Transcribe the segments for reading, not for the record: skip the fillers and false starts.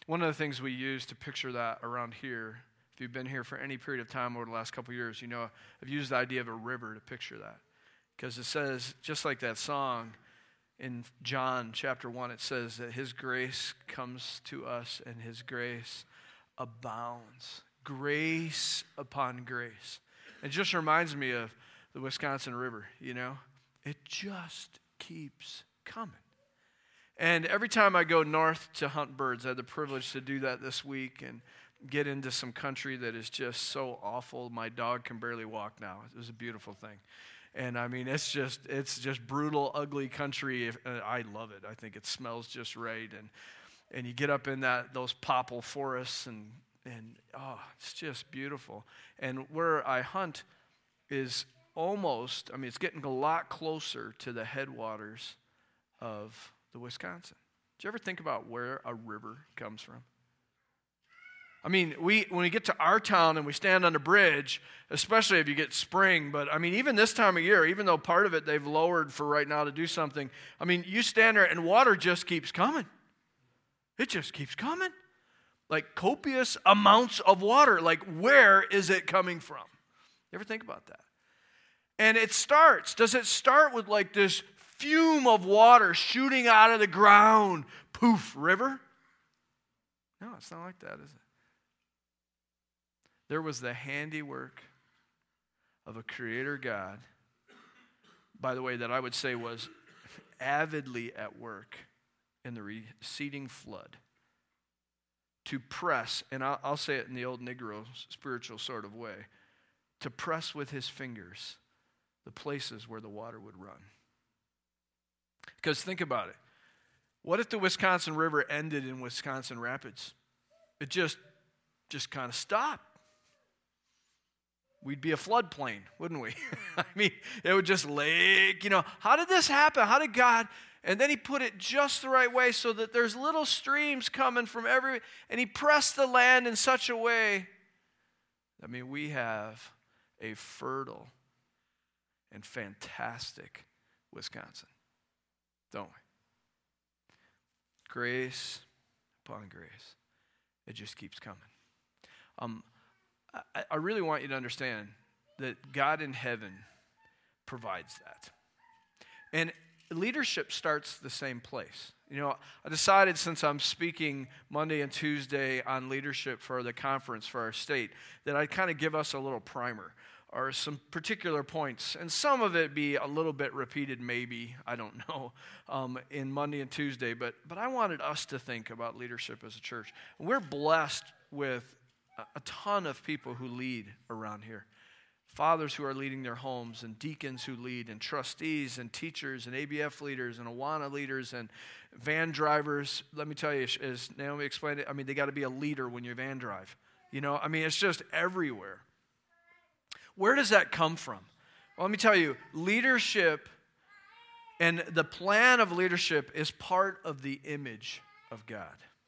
One of the things we use to picture that around here, if you've been here for any period of time over the last couple of years, you know I've used the idea of a river to picture that. Because it says, just like that song in John chapter 1, it says that his grace comes to us and his grace abounds. Grace upon grace. It just reminds me of the Wisconsin River, you know. It just keeps coming. And every time I go north to hunt birds, I had the privilege to do that this week and get into some country that is just so awful. My dog can barely walk now. It was a beautiful thing. And I mean, it's just brutal, ugly country. I love it. I think it smells just right. And you get up in those popple forests and it's just beautiful. And where I hunt is almost, it's getting a lot closer to the headwaters of the Wisconsin. Did you ever think about where a river comes from? When we get to our town and we stand on the bridge, especially if you get spring, but even this time of year, even though part of it they've lowered for right now to do something, you stand there and water just keeps coming. It just keeps coming. Like copious amounts of water. Like, where is it coming from? You ever think about that? And does it start with like this fume of water shooting out of the ground? Poof, river? No, it's not like that, is it? There was the handiwork of a creator God, by the way, that I would say was avidly at work in the receding flood to press, and I'll say it in the old Negro spiritual sort of way, to press with his fingers the places where the water would run. Because think about it. What if the Wisconsin River ended in Wisconsin Rapids? It just kind of stopped. We'd be a floodplain, wouldn't we? It would just lake, How did this happen? How did God? And then he put it just the right way so that there's little streams coming from and he pressed the land in such a way. We have a fertile and fantastic Wisconsin, don't we? Grace upon grace. It just keeps coming. I really want you to understand that God in heaven provides that. And leadership starts the same place. I decided, since I'm speaking Monday and Tuesday on leadership for the conference for our state, that I'd kind of give us a little primer or some particular points. And some of it be a little bit repeated, maybe, I don't know, in Monday and Tuesday. But I wanted us to think about leadership as a church. We're blessed with a ton of people who lead around here. Fathers who are leading their homes, and deacons who lead, and trustees, and teachers, and ABF leaders, and Awana leaders, and van drivers. Let me tell you, as Naomi explained it, they got to be a leader when you van drive. It's just everywhere. Where does that come from? Well, let me tell you, leadership and the plan of leadership is part of the image of God.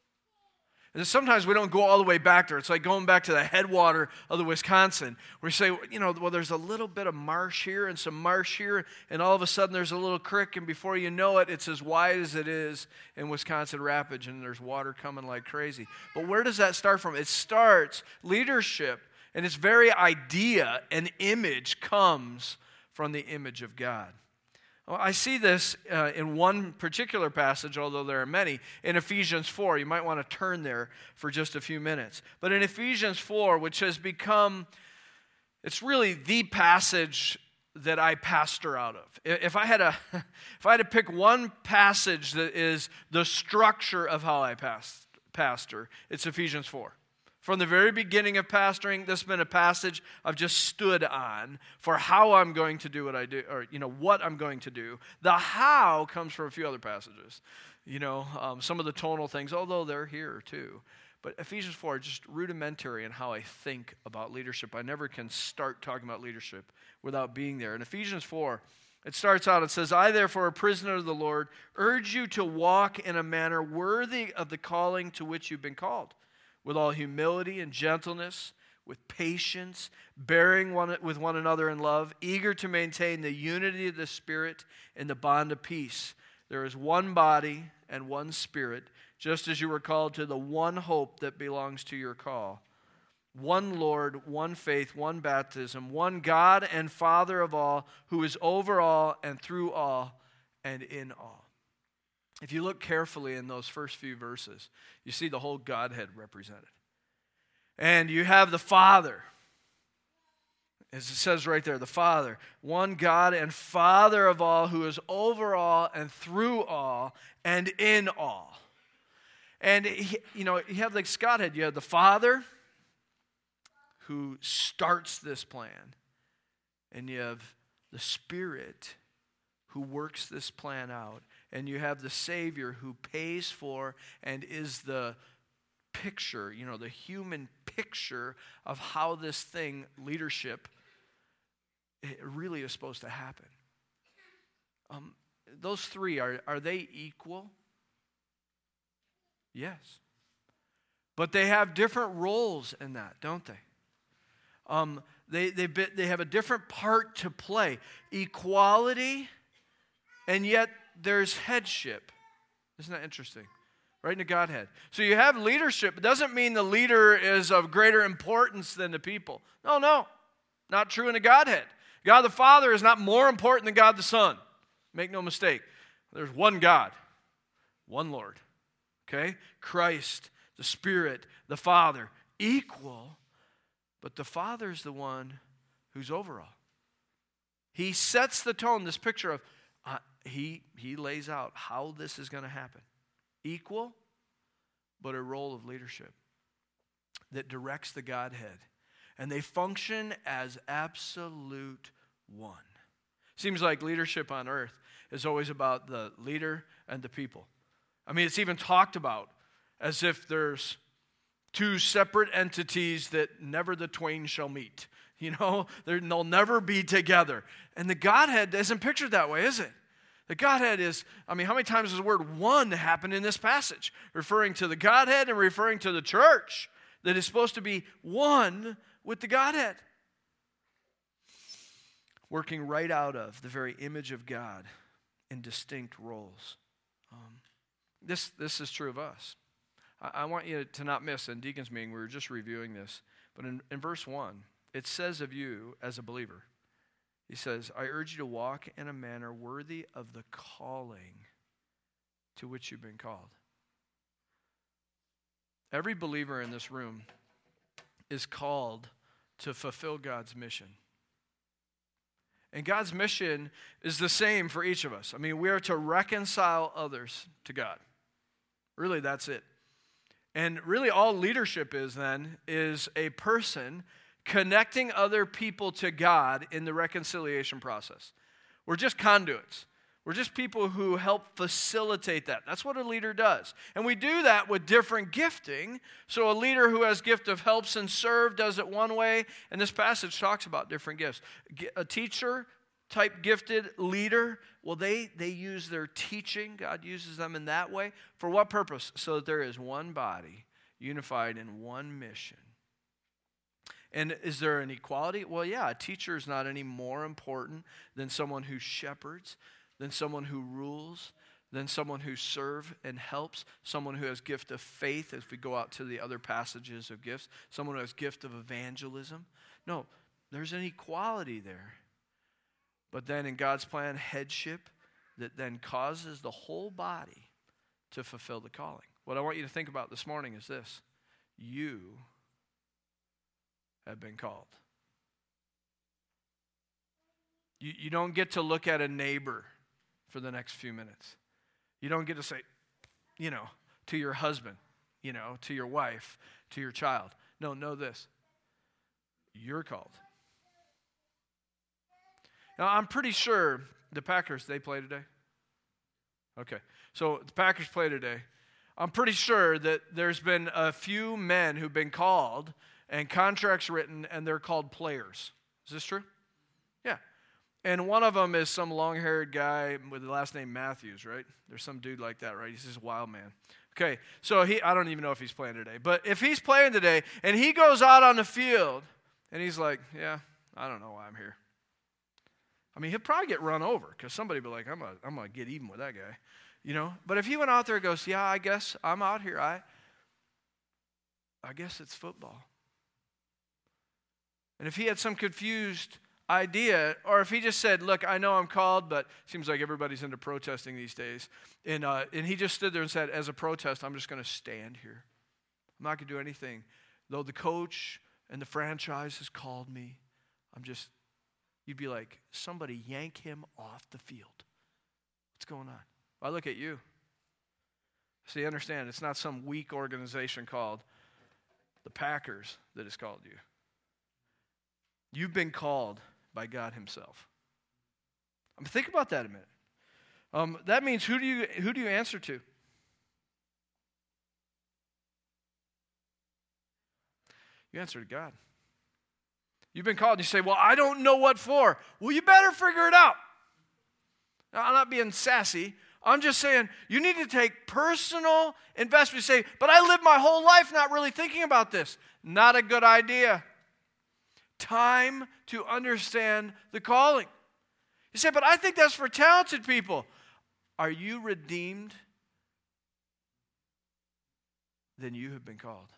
And sometimes we don't go all the way back there. It's like going back to the headwater of the Wisconsin, where you say, well, there's a little bit of marsh here and some marsh here, and all of a sudden there's a little creek, and before you know it, it's as wide as it is in Wisconsin Rapids, and there's water coming like crazy. But where does that start from? It starts, leadership, and its very idea and image comes from the image of God. Well, I see this in one particular passage, although there are many, in Ephesians 4. You might want to turn there for just a few minutes. But in Ephesians 4, which has become, it's really the passage that I pastor out of. If I had to pick one passage that is the structure of how I pastor, it's Ephesians 4. From the very beginning of pastoring, this has been a passage I've just stood on for how I'm going to do what I do, or, what I'm going to do. The how comes from a few other passages. Some of the tonal things, although they're here too. But Ephesians 4 is just rudimentary in how I think about leadership. I never can start talking about leadership without being there. In Ephesians 4, it starts out, it says, I, therefore, a prisoner of the Lord, urge you to walk in a manner worthy of the calling to which you've been called, with all humility and gentleness, with patience, bearing with one another in love, eager to maintain the unity of the Spirit in the bond of peace. There is one body and one Spirit, just as you were called to the one hope that belongs to your call. One Lord, one faith, one baptism, one God and Father of all, who is over all and through all and in all. If you look carefully in those first few verses, you see the whole Godhead represented. And you have the Father. As it says right there, the Father, one God and Father of all, who is over all and through all and in all. And, you have like Godhead, you have the Father who starts this plan, and you have the Spirit who works this plan out, and you have the Savior who pays for and is the picture, the human picture of how this thing, leadership, it really is supposed to happen. Those three, are they equal? Yes. But they have different roles in that, don't they? They have a different part to play. Equality, and yet there's headship. Isn't that interesting? Right in the Godhead. So you have leadership. It doesn't mean the leader is of greater importance than the people. No. Not true in the Godhead. God the Father is not more important than God the Son. Make no mistake. There's one God, one Lord. Okay? Christ, the Spirit, the Father, equal. But the Father's the one who's over all. He sets the tone, this picture of, he lays out how this is going to happen. Equal, but a role of leadership that directs the Godhead. And they function as absolute one. Seems like leadership on earth is always about the leader and the people. I mean, it's even talked about as if there's two separate entities that never the twain shall meet. They'll never be together. And the Godhead isn't pictured that way, is it? The Godhead is, how many times does the word one happen in this passage? Referring to the Godhead and referring to the church that is supposed to be one with the Godhead. Working right out of the very image of God in distinct roles. This is true of us. I want you to not miss, in Deacons Meeting, we were just reviewing this, but in verse 1, it says of you as a believer, he says, I urge you to walk in a manner worthy of the calling to which you've been called. Every believer in this room is called to fulfill God's mission. And God's mission is the same for each of us. We are to reconcile others to God. Really, that's it. And really all leadership is a person connecting other people to God in the reconciliation process. We're just conduits. We're just people who help facilitate that. That's what a leader does. And we do that with different gifting. So a leader who has gift of helps and serve does it one way. And this passage talks about different gifts. A teacher type gifted leader, well, they use their teaching. God uses them in that way. For what purpose? So that there is one body unified in one mission. And is there an equality? Well, yeah, a teacher is not any more important than someone who shepherds, than someone who rules, than someone who serves and helps, someone who has gift of faith, as we go out to the other passages of gifts, someone who has gift of evangelism. No, there's an equality there. But then in God's plan, headship that then causes the whole body to fulfill the calling. What I want you to think about this morning is this. You have been called. You don't get to look at a neighbor for the next few minutes. You don't get to say, to your husband, to your wife, to your child. No, know this. You're called. Now, I'm pretty sure the Packers, they play today? Okay. So the Packers play today. I'm pretty sure that there's been a few men who've been called and contracts written, and they're called players. Is this true? Yeah. And one of them is some long-haired guy with the last name Matthews, right? There's some dude like that, right? He's just a wild man. Okay, so I don't even know if he's playing today. But if he's playing today, and he goes out on the field, and he's like, yeah, I don't know why I'm here. He'll probably get run over, because somebody will be like, I'm gonna get even with that guy. But if he went out there and goes, yeah, I guess I'm out here. I guess it's football. And if he had some confused idea, or if he just said, look, I know I'm called, but it seems like everybody's into protesting these days. And he just stood there and said, as a protest, I'm just going to stand here. I'm not going to do anything. Though the coach and the franchise has called me, you'd be like, somebody yank him off the field. What's going on? I look at you. See, understand, it's not some weak organization called the Packers that has called you. You've been called by God himself. Think about that a minute. That means who do you answer to? You answer to God. You've been called. You say, well, I don't know what for. Well, you better figure it out. Now, I'm not being sassy. I'm just saying you need to take personal investment. You say, but I lived my whole life not really thinking about this. Not a good idea. Time to understand the calling. You say, but I think that's for talented people. Are you redeemed? Then you have been called.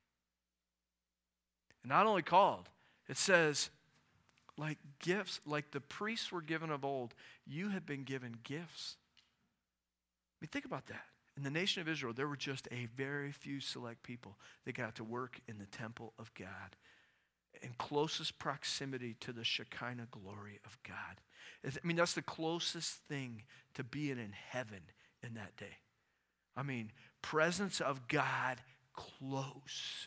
And not only called, it says, like gifts, like the priests were given of old, you have been given gifts. I mean, think about that. In the nation of Israel, there were just a very few select people that got to work in the temple of God in closest proximity to the Shekinah glory of God. I mean, that's the closest thing to being in heaven in that day. I mean, presence of God close.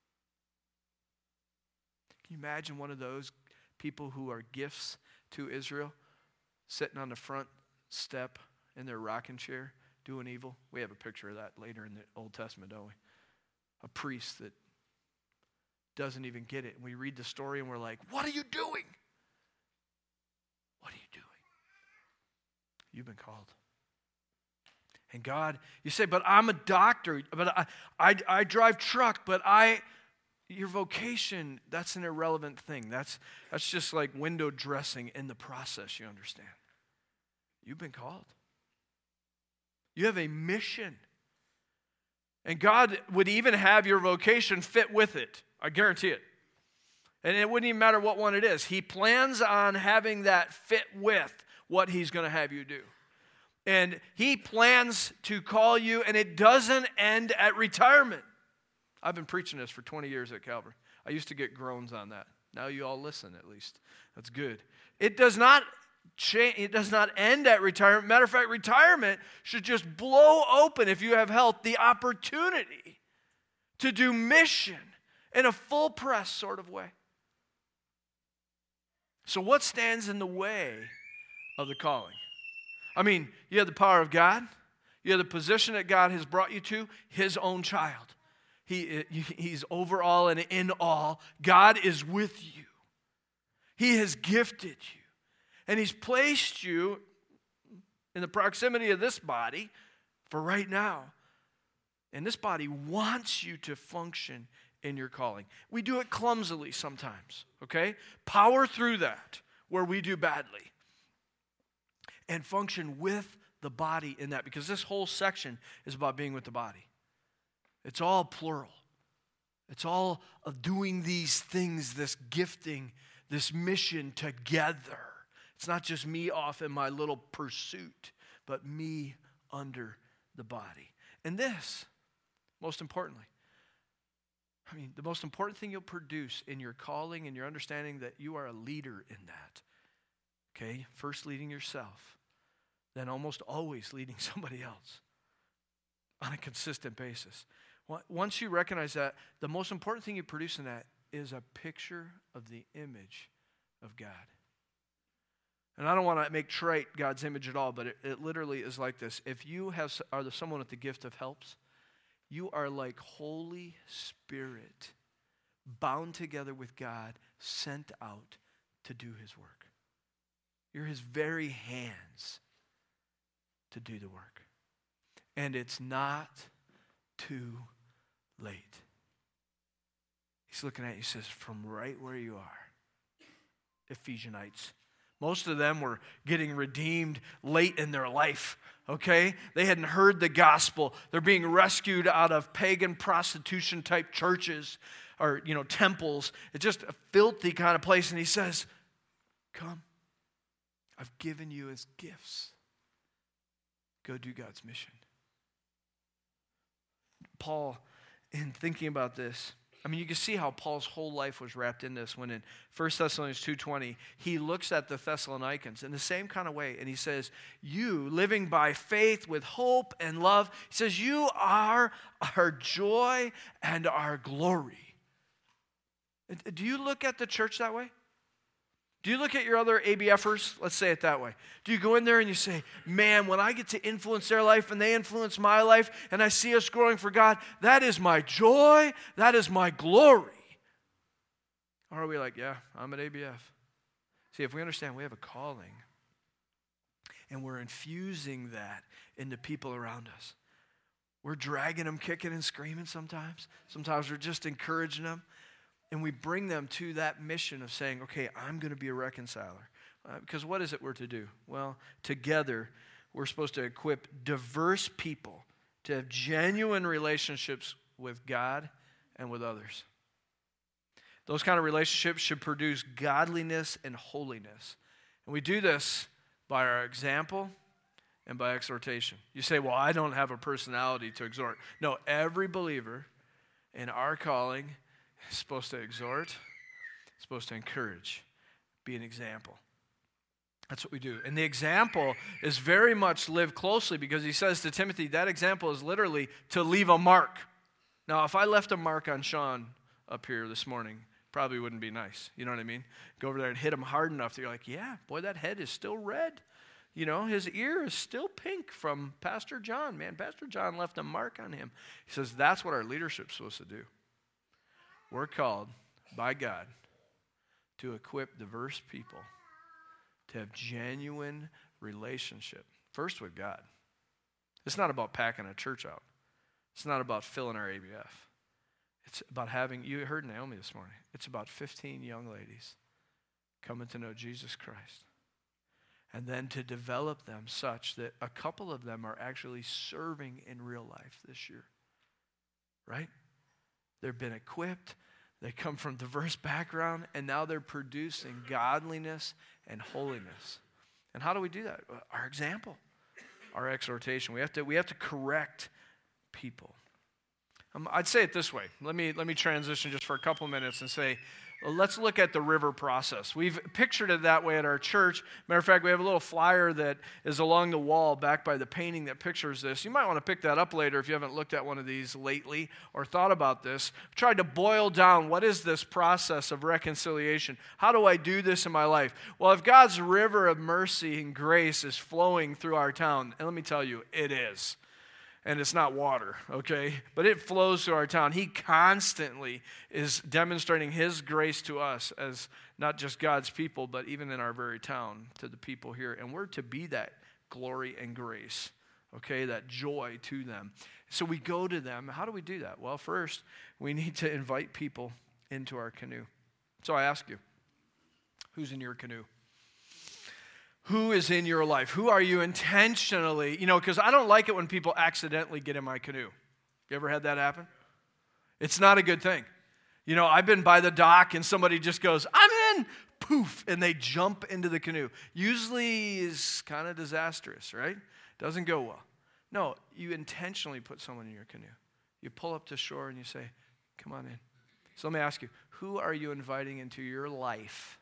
Can you imagine one of those people who are gifts to Israel sitting on the front step in their rocking chair doing evil? We have a picture of that later in the Old Testament, don't we? A priest that doesn't even get it. And we read the story and we're like, what are you doing? What are you doing? You've been called. And God, you say, but I'm a doctor, but I drive truck, but your vocation, that's an irrelevant thing. That's just like window dressing in the process, you understand. You've been called. You have a mission. And God would even have your vocation fit with it. I guarantee it. And it wouldn't even matter what one it is. He plans on having that fit with what he's going to have you do. And he plans to call you, and it doesn't end at retirement. I've been preaching this for 20 years at Calvary. I used to get groans on that. Now you all listen, at least. That's good. It does not change. It does not end at retirement. Matter of fact, retirement should just blow open, if you have health, the opportunity to do mission in a full press sort of way. So what stands in the way of the calling? I mean, you have the power of God. You have the position that God has brought you to, his own child. He's over all and in all. God is with you. He has gifted you. And he's placed you in the proximity of this body for right now. And this body wants you to function in your calling. We do it clumsily sometimes, okay? Power through that where we do badly. And function with the body in that, because this whole section is about being with the body. It's all plural. It's all of doing these things, this gifting, this mission together. It's not just me off in my little pursuit, but me under the body. And this, most importantly, the most important thing you'll produce in your calling and your understanding that you are a leader in that. Okay? First leading yourself, then almost always leading somebody else on a consistent basis. Once you recognize that, the most important thing you produce in that is a picture of the image of God. And I don't want to make trite God's image at all, but it literally is like this. If you are someone with the gift of helps, you are like Holy Spirit bound together with God, sent out to do his work. You're his very hands to do the work. And it's not too late. He's looking at you, he says, from right where you are, Ephesianites, Most of them were getting redeemed late in their life, okay? They hadn't heard the gospel. They're being rescued out of pagan prostitution-type churches or, temples. It's just a filthy kind of place. And he says, come, I've given you as gifts. Go do God's mission. Paul, in thinking about this, you can see how Paul's whole life was wrapped in this when in 1 Thessalonians 2:20, he looks at the Thessalonians in the same kind of way, and he says, you, living by faith with hope and love, he says, you are our joy and our glory. Do you look at the church that way? Do you look at your other ABFers? Let's say it that way. Do you go in there and you say, man, when I get to influence their life and they influence my life and I see us growing for God, that is my joy, that is my glory? Or are we like, yeah, I'm at ABF. See, if we understand we have a calling and we're infusing that into people around us, we're dragging them kicking and screaming sometimes. Sometimes we're just encouraging them. And we bring them to that mission of saying, okay, I'm going to be a reconciler. Because what is it we're to do? Well, together, we're supposed to equip diverse people to have genuine relationships with God and with others. Those kind of relationships should produce godliness and holiness. And we do this by our example and by exhortation. You say, well, I don't have a personality to exhort. No, every believer in our calling is supposed to exhort, supposed to encourage, be an example. That's what we do. And the example is very much lived closely because he says to Timothy, that example is literally to leave a mark. Now, if I left a mark on Sean up here this morning, probably wouldn't be nice. You know what I mean? Go over there and hit him hard enough that you're like, yeah, boy, that head is still red. His ear is still pink from Pastor John. Man, Pastor John left a mark on him. He says that's what our leadership's supposed to do. We're called by God to equip diverse people to have genuine relationship, first with God. It's not about packing a church out. It's not about filling our ABF. It's about having, you heard Naomi this morning, it's about 15 young ladies coming to know Jesus Christ. And then to develop them such that a couple of them are actually serving in real life this year. Right? They've been equipped, they come from diverse background, and now they're producing godliness and holiness. And how do we do that? Our example, our exhortation. We have to correct people. I'd say it this way. Let me transition just for a couple minutes and say, let's look at the river process. We've pictured it that way at our church. Matter of fact, we have a little flyer that is along the wall back by the painting that pictures this. You might want to pick that up later if you haven't looked at one of these lately or thought about this. I've tried to boil down what is this process of reconciliation? How do I do this in my life? Well, if God's river of mercy and grace is flowing through our town, and let me tell you, it is. And it's not water, okay? But it flows through our town. He constantly is demonstrating his grace to us as not just God's people, but even in our very town to the people here. And we're to be that glory and grace, okay? That joy to them. So we go to them. How do we do that? Well, first, we need to invite people into our canoe. So I ask you, who's in your canoe? Who is in your life? Who are you intentionally, because I don't like it when people accidentally get in my canoe. You ever had that happen? It's not a good thing. I've been by the dock and somebody just goes, I'm in, poof, and they jump into the canoe. Usually is kind of disastrous, right? Doesn't go well. No, you intentionally put someone in your canoe. You pull up to shore and you say, come on in. So let me ask you, who are you inviting into your life?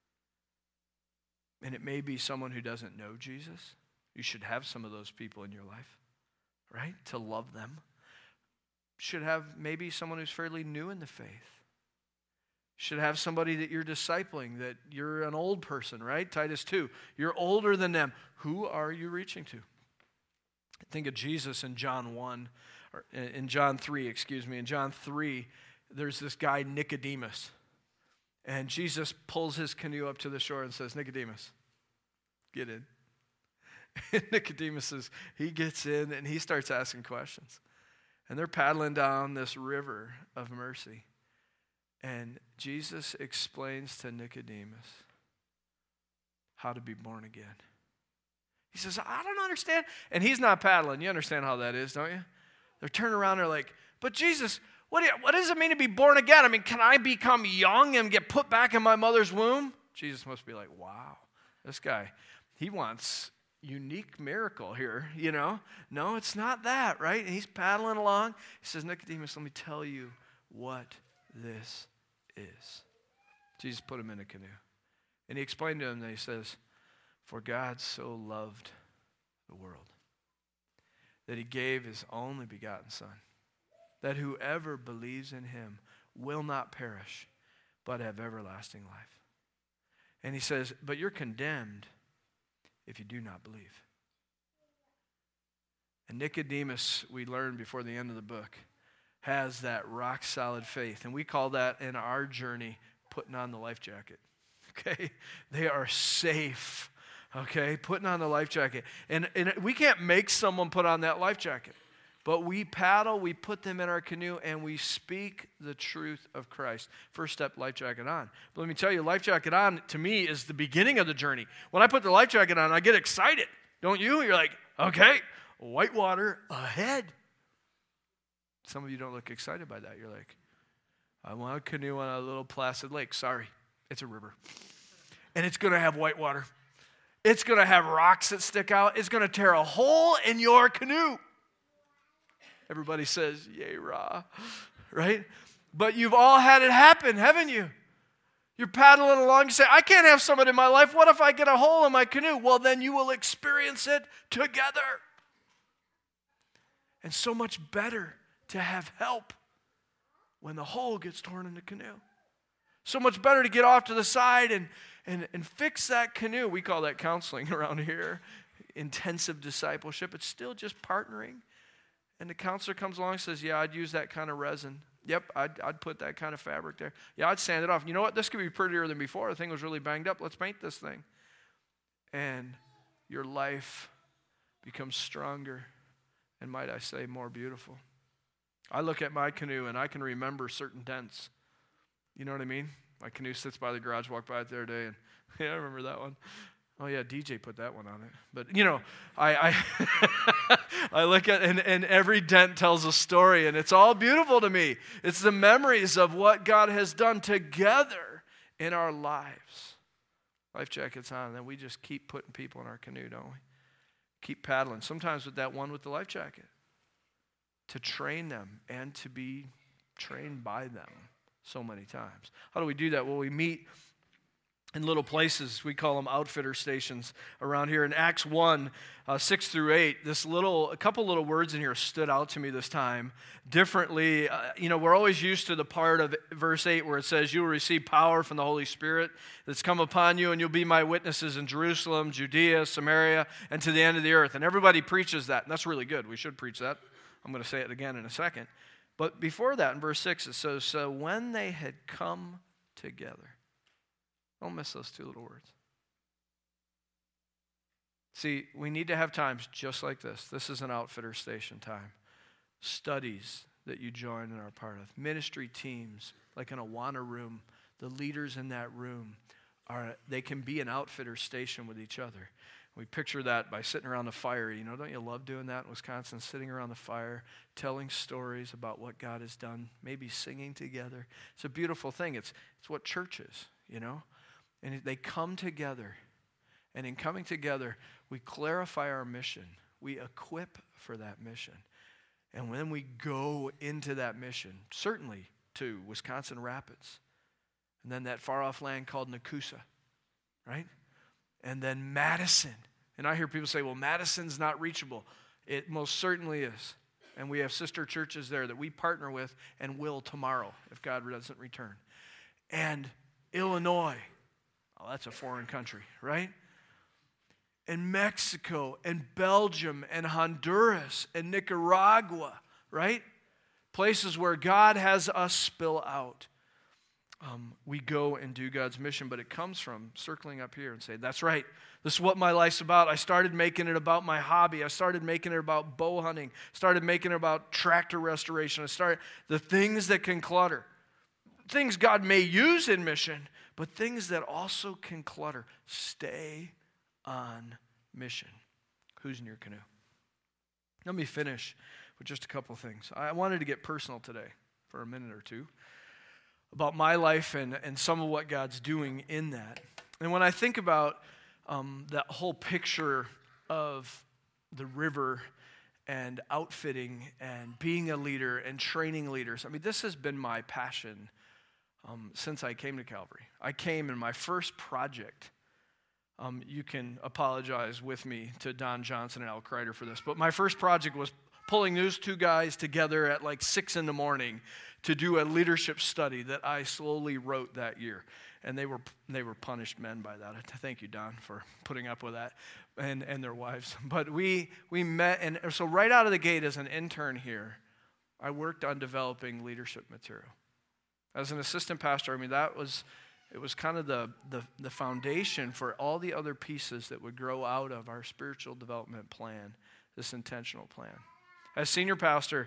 And it may be someone who doesn't know Jesus. You should have some of those people in your life, right? To love them. Should have maybe someone who's fairly new in the faith. Should have somebody that you're discipling, that you're an old person, right? Titus 2. You're older than them. Who are you reaching to? Think of Jesus in John 1, or in John 3, excuse me. In John 3, there's this guy, Nicodemus. And Jesus pulls his canoe up to the shore and says, Nicodemus, get in. And Nicodemus he gets in and he starts asking questions. And they're paddling down this river of mercy. And Jesus explains to Nicodemus how to be born again. He says, I don't understand. And he's not paddling. You understand how that is, don't you? They're turning around, they're like, but Jesus, what does it mean to be born again? I mean, can I become young and get put back in my mother's womb? Jesus must be like, wow, this guy, he wants unique miracle here, you know? No, it's not that, right? And he's paddling along. He says, Nicodemus, let me tell you what this is. Jesus put him in a canoe. And he explained to him that he says, for God so loved the world that he gave his only begotten Son, that whoever believes in him will not perish, but have everlasting life. And he says, but you're condemned if you do not believe. And Nicodemus, we learned before the end of the book, has that rock-solid faith. And we call that in our journey putting on the life jacket. Okay? They are safe. Okay? Putting on the life jacket. And we can't make someone put on that life jacket. But we paddle, we put them in our canoe, and we speak the truth of Christ. First step, life jacket on. But let me tell you, life jacket on, to me, is the beginning of the journey. When I put the life jacket on, I get excited. Don't you? You're like, okay, white water ahead. Some of you don't look excited by that. You're like, I want a canoe on a little placid lake. Sorry, it's a river. And it's going to have white water. It's going to have rocks that stick out. It's going to tear a hole in your canoe. Everybody says, yay, rah, right? But you've all had it happen, haven't you? You're paddling along, you say, I can't have someone in my life. What if I get a hole in my canoe? Well, then you will experience it together. And so much better to have help when the hole gets torn in the canoe. So much better to get off to the side and fix that canoe. We call that counseling around here, intensive discipleship. It's still just partnering. And the counselor comes along and says, yeah, I'd use that kind of resin. Yep, I'd put that kind of fabric there. Yeah, I'd sand it off. You know what? This could be prettier than before. The thing was really banged up. Let's paint this thing. And your life becomes stronger and, might I say, more beautiful. I look at my canoe and I can remember certain dents. You know what I mean? My canoe sits by the garage, walked by it the other day, and yeah, I remember that one. Oh, yeah, DJ put that one on it. But, you know, I I look at, and every dent tells a story, and it's all beautiful to me. It's the memories of what God has done together in our lives. Life jackets on, and then we just keep putting people in our canoe, don't we? Keep paddling. Sometimes with that one with the life jacket. To train them and to be trained by them so many times. How do we do that? Well, we meet in little places. We call them outfitter stations around here. In Acts 1, 6 through 8, a couple little words in here stood out to me this time differently. We're always used to the part of verse 8 where it says, you will receive power from the Holy Spirit that's come upon you, and you'll be my witnesses in Jerusalem, Judea, Samaria, and to the end of the earth. And everybody preaches that, and that's really good. We should preach that. I'm going to say it again in a second. But before that, in verse 6, it says, so when they had come together. Don't miss those two little words. See, we need to have times just like this. This is an outfitter station time. Studies that you join and are part of. Ministry teams, like in a Awana room. The leaders in that room, they can be an outfitter station with each other. We picture that by sitting around the fire. Don't you love doing that in Wisconsin? Sitting around the fire, telling stories about what God has done, maybe singing together. It's a beautiful thing. It's what church is, And they come together. And in coming together, we clarify our mission. We equip for that mission. And when we go into that mission, certainly to Wisconsin Rapids, and then that far-off land called Nakusa, right? And then Madison. And I hear people say, well, Madison's not reachable. It most certainly is. And we have sister churches there that we partner with and will tomorrow if God doesn't return. And Illinois. Oh, that's a foreign country, right? And Mexico and Belgium and Honduras and Nicaragua, right? Places where God has us spill out. We go and do God's mission, but it comes from circling up here and say, that's right. This is what my life's about. I started making it about my hobby. I started making it about bow hunting. Started making it about tractor restoration. The things that can clutter. things God may use in mission, but things that also can clutter. Stay on mission. Who's in your canoe? Let me finish with just a couple things. I wanted to get personal today for a minute or two about my life and some of what God's doing in that. And when I think about that whole picture of the river and outfitting and being a leader and training leaders, I mean, this has been my passion since I came to Calvary. I came in my first project. You can apologize with me to Don Johnson and Al Kreider for this, but my first project was pulling those two guys together at like 6 a.m. to do a leadership study that I slowly wrote that year. And they were punished men by that. Thank you, Don, for putting up with that, and their wives. But we met, and so right out of the gate as an intern here, I worked on developing leadership material. As an assistant pastor, I mean, it was kind of the foundation for all the other pieces that would grow out of our spiritual development plan, this intentional plan. As senior pastor,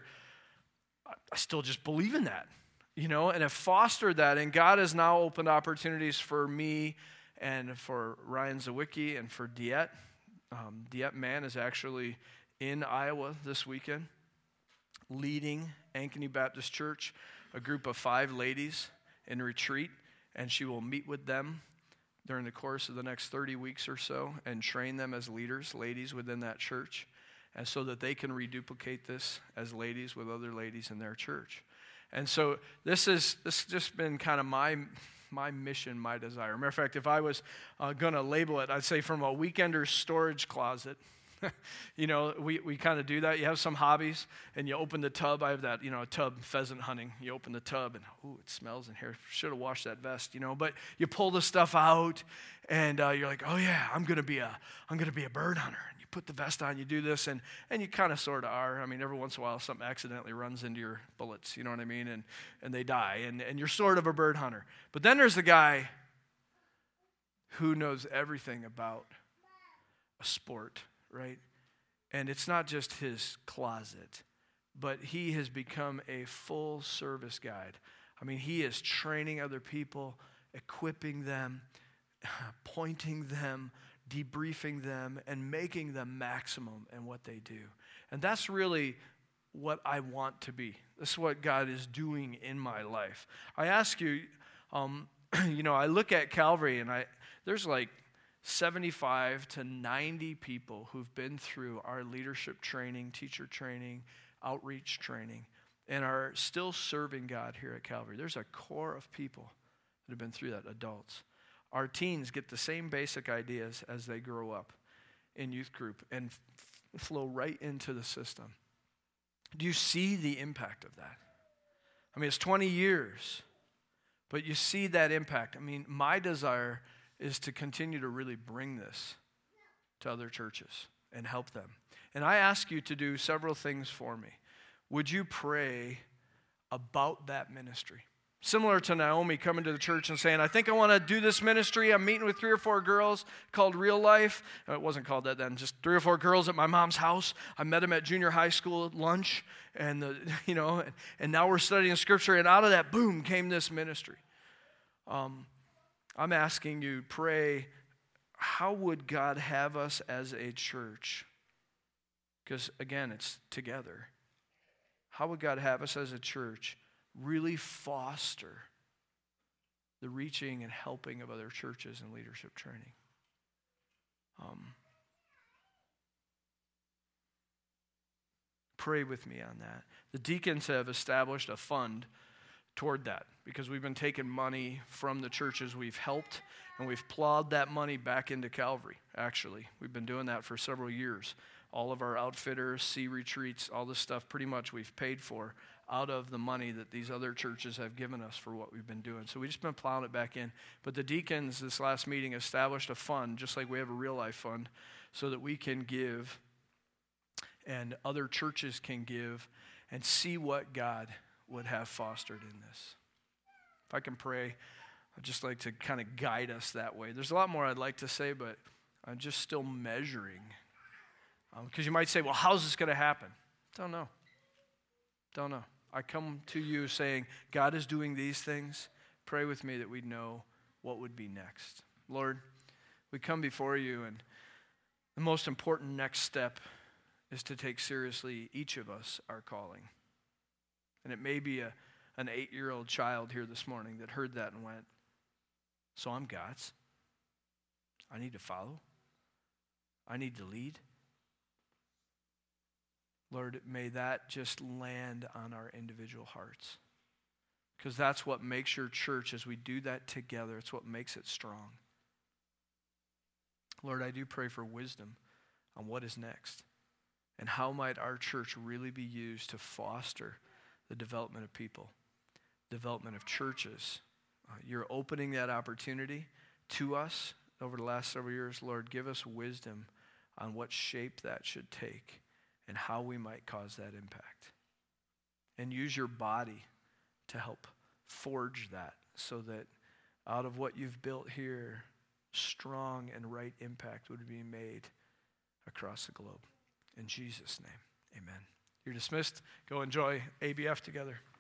I still just believe in that, and have fostered that. And God has now opened opportunities for me and for Ryan Zawicki and for Diet. Diet Mann is actually in Iowa this weekend, leading Ankeny Baptist Church, a group of 5 ladies in retreat, and she will meet with them during the course of the next 30 weeks or so and train them as leaders, ladies within that church, and so that they can reduplicate this as ladies with other ladies in their church. And so this has just been kind of my mission, my desire. Matter of fact, if I was going to label it, I'd say from a weekender's storage closet. We kind of do that. You have some hobbies, and you open the tub. I have that, a tub, pheasant hunting. You open the tub, and it smells in here. Should have washed that vest, But you pull the stuff out, and you're like, oh yeah, I'm gonna be a bird hunter. And you put the vest on, you do this, and you kind of sort of are. I mean, every once in a while, something accidentally runs into your bullets. You know what I mean? And they die, and you're sort of a bird hunter. But then there's the guy who knows everything about a sport. Right? And it's not just his closet, but he has become a full service guide. I mean, he is training other people, equipping them, pointing them, debriefing them, and making them maximum in what they do. And that's really what I want to be. This is what God is doing in my life. I ask you, I look at Calvary, and there's like 75 to 90 people who've been through our leadership training, teacher training, outreach training, and are still serving God here at Calvary. There's a core of people that have been through that, adults. Our teens get the same basic ideas as they grow up in youth group and flow right into the system. Do you see the impact of that? I mean, it's 20 years, but you see that impact. I mean, my desire is to continue to really bring this to other churches and help them. And I ask you to do several things for me. Would you pray about that ministry? Similar to Naomi coming to the church and saying, I think I want to do this ministry. I'm meeting with 3 or 4 girls called Real Life. It wasn't called that then, just 3 or 4 girls at my mom's house. I met them at junior high school at lunch, and now we're studying scripture, and out of that, boom, came this ministry. I'm asking you, pray, how would God have us as a church? Because, again, it's together. How would God have us as a church really foster the reaching and helping of other churches in leadership training? Pray with me on that. The deacons have established a fund toward that, because we've been taking money from the churches we've helped, and we've plowed that money back into Calvary, actually. We've been doing that for several years. All of our outfitters, sea retreats, all this stuff, pretty much we've paid for out of the money that these other churches have given us for what we've been doing. So we've just been plowing it back in. But the deacons, this last meeting, established a fund, just like we have a Real Life fund, so that we can give and other churches can give and see what God would have fostered in this. If I can pray, I'd just like to kind of guide us that way. There's a lot more I'd like to say, but I'm just still measuring. Because you might say, well, how's this going to happen? Don't know. I come to you saying, God is doing these things. Pray with me that we'd know what would be next. Lord, we come before you, and the most important next step is to take seriously, each of us, our calling. And it may be an 8-year-old child here this morning that heard that and went, so I'm God's. I need to follow. I need to lead. Lord, may that just land on our individual hearts. Because that's what makes your church, as we do that together, it's what makes it strong. Lord, I do pray for wisdom on what is next. And how might our church really be used to foster the development of people, development of churches. You're opening that opportunity to us over the last several years. Lord, give us wisdom on what shape that should take and how we might cause that impact. And use your body to help forge that so that out of what you've built here, strong and right impact would be made across the globe. In Jesus' name, amen. You're dismissed. Go enjoy ABF together.